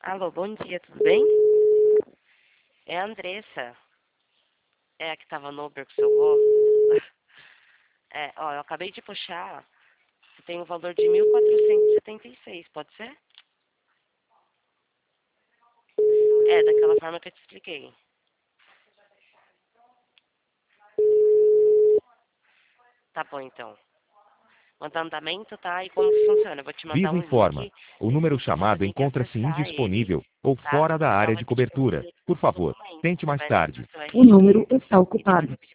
Alô, bom dia, tudo bem? É a Andressa. É a que tava no Uber com o seu vô. Eu acabei de puxar. Você tem um valor de 1.476, pode ser? Daquela forma que eu te expliquei. Tá bom, então. O andamento, tá? E como que funciona? Eu vou te mandar Visa um informa. link. O número Você chamado tem que encontra-se acessar ele, indisponível ou tá? fora da Então área vai de pedir pra cobertura. você Por colocar o favor, documento. tente Você mais vai lá tarde. no seu O RG número está e depois ocupado. vai pedir